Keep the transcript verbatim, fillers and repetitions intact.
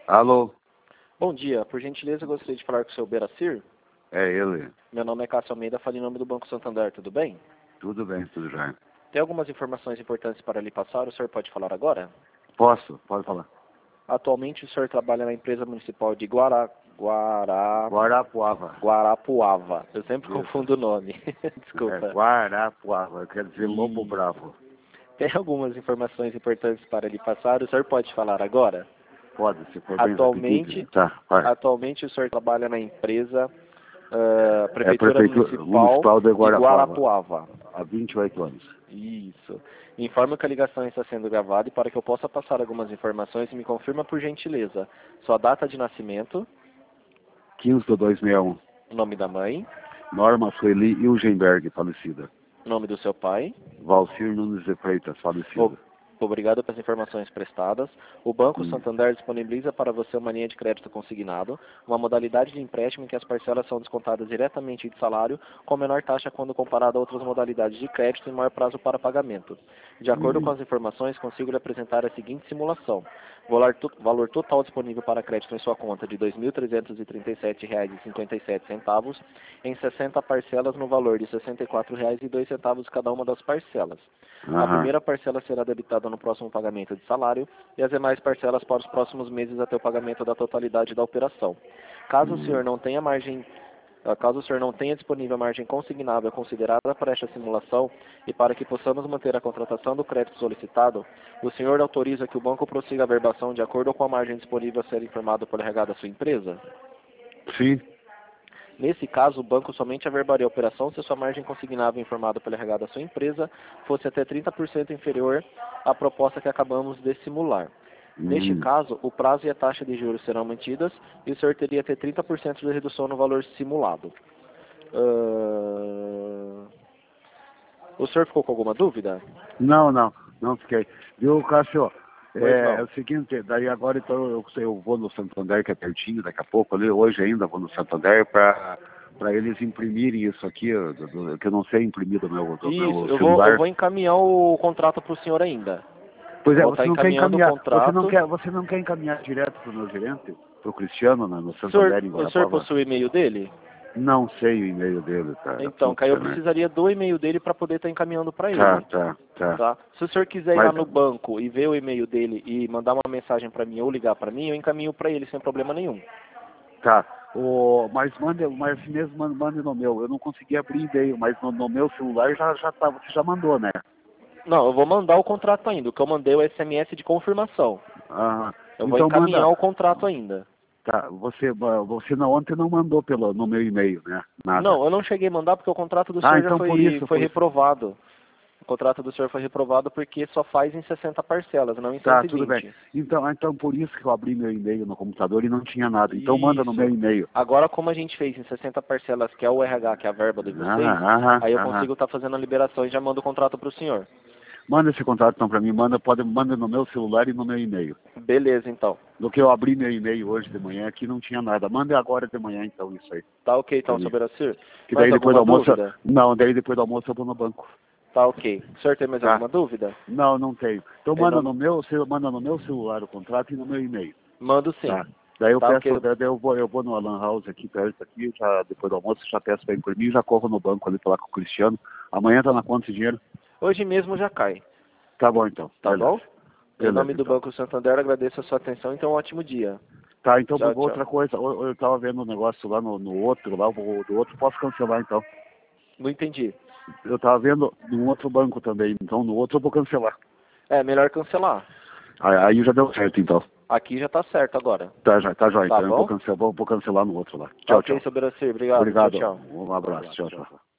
Alô? Bom dia, por gentileza eu gostaria de falar com o seu Beracir. É ele. Meu nome é Cássio Almeida, falo em nome do Banco Santander, tudo bem? Tudo bem, tudo já. Tem algumas informações importantes para lhe passar, o senhor pode falar agora? Posso? Pode falar. Atualmente o senhor trabalha na empresa municipal de Guará... Guará... Guarapuava. Guarapuava. Eu sempre Isso. confundo o nome. Desculpa. É Guarapuava, quer dizer lobo E... bravo. Tem algumas informações importantes para lhe passar, o senhor pode falar agora? Pode, se for bem Atualmente, repetido. Tá, vai. atualmente o senhor trabalha na empresa uh, É Prefeitura Prefeitura Municipal, Municipal de de Guarapuava. Guarapuava. Há vinte e oito anos. Isso. Informo que a ligação está sendo gravada e para que eu possa passar algumas informações, me confirma por gentileza sua data de nascimento, quinze de dois mil e um. nome da mãe, Norma Sueli Ilgenberg, falecida. nome do seu pai. Valcir Nunes de Freitas, falecido. Obrigado pelas informações prestadas. O Banco Hum. Santander disponibiliza para você uma linha de crédito consignado, uma modalidade de empréstimo em que as parcelas são descontadas diretamente de salário, com menor taxa quando comparado a outras modalidades de crédito e maior prazo para pagamento. De acordo Hum. com as informações, consigo lhe apresentar a seguinte simulação. Valor, to valor total disponível para crédito em sua conta de dois mil trezentos e trinta e sete reais e cinquenta e sete centavos, em sessenta parcelas no valor de sessenta e quatro reais e dois centavos cada uma das parcelas. A Aham. primeira parcela será debitada no próximo pagamento de salário e as demais parcelas para os próximos meses até o pagamento da totalidade da operação. Caso o senhor não tenha margem, caso o senhor não tenha disponível a margem consignável considerada para esta simulação e para que possamos manter a contratação do crédito solicitado, o senhor autoriza que o banco prossiga a verbação de acordo com a margem disponível a ser informado pelo R H da sua empresa? Sim. Nesse caso, o banco somente averbaria a operação se a sua margem consignável informada pelo R H da sua empresa fosse até trinta por cento inferior à proposta que acabamos de simular. Hum. Neste caso, o prazo e a taxa de juros serão mantidas e o senhor teria até trinta por cento de redução no valor simulado. Uh... O senhor ficou com alguma dúvida? Não, não, não fiquei. Viu, Cássio? Pois É, não. é o seguinte, daí agora então eu, eu vou no Santander, que é pertinho, daqui a pouco ali, hoje ainda vou no Santander para para eles imprimirem isso aqui, do, do, que eu não sei imprimir do meu, do meu Isso, eu vou, celular. eu vou encaminhar o contrato para o senhor ainda. Pois é, Vou você estar não quer encaminhando o encaminhar, você não contrato. quer, você não quer encaminhar direto para o meu gerente, para o Cristiano, né, no O senhor, Santander, em o senhor Guarapuava? possui o e-mail dele? Não sei o e-mail dele, cara. Então, Caio, eu Puta, né? precisaria do e-mail dele para poder estar encaminhando para ele. Tá, tá, tá. Tá? Se o senhor quiser ir Mas- lá no banco e ver o e-mail dele e mandar uma mensagem para mim ou ligar para mim, eu encaminho para ele sem problema nenhum. Tá. O, mas mande, mas assim mesmo mande, mande no meu. Eu não consegui abrir e-mail, mas no, no meu celular já, já tá, você já mandou, né? Não, eu vou mandar o contrato ainda. O que eu mandei é o S M S de confirmação. Ah, Eu vou então encaminhar manda. o contrato ainda. Tá, você, você não, ontem não mandou pelo, no meu e-mail, né? Nada. Não, eu não cheguei a mandar porque o contrato do Ah, senhor já então foi, por isso, foi por isso. reprovado. O contrato do senhor foi reprovado porque só faz em sessenta parcelas, não em Tá, cento e vinte. tudo bem. Então, então por isso que eu abri meu e-mail no computador e não tinha nada. Então manda no Isso. meu e-mail. Agora, como a gente fez em sessenta parcelas, que é o R H, que é a verba de vocês, Ah, aham, aí eu aham. consigo estar fazendo a liberação e já mando o contrato para o senhor. Manda esse contrato então para mim, manda, pode, manda no meu celular e no meu e-mail. Beleza, então. Do que eu abri meu e-mail hoje de manhã aqui não tinha nada. Manda agora de manhã então isso aí. Tá ok, então, Pra mim. seu Beracir. Que Mais daí depois do alguma almoço. dúvida? Não, daí depois do almoço eu vou no banco. Tá ok. O senhor tem mais Tá. alguma dúvida? Não, não tenho. Então Em manda nome- no meu, você manda no meu celular o contrato e no meu e-mail. Mando sim. Tá. Daí eu Tá peço, ok. daí eu vou, eu vou no Alan House aqui perto aqui, já, depois do almoço já peço para imprimir e já corro no banco ali falar com o Cristiano. Amanhã tá na conta de dinheiro. Hoje mesmo já cai. Tá bom então. Tá Beleza. bom? Em Beleza, nome do então. Banco Santander, agradeço a sua atenção. Então, um ótimo dia. Tá, então Tchau, outra tchau. coisa, eu, eu tava vendo um negócio lá no, no outro, lá, o do outro posso cancelar então. Não entendi. Eu tava vendo num outro banco também, então no outro eu vou cancelar. É, melhor cancelar. Aí, aí já deu certo então. Aqui já tá certo agora. Tá, já, tá jóia. Tá Então eu vou bom? cancelar, vou, vou cancelar no outro lá. Tá Tchau, ok, tchau. seu Beracir. Obrigado. Obrigado. Tchau, tchau. Um abraço. Tchau, tchau.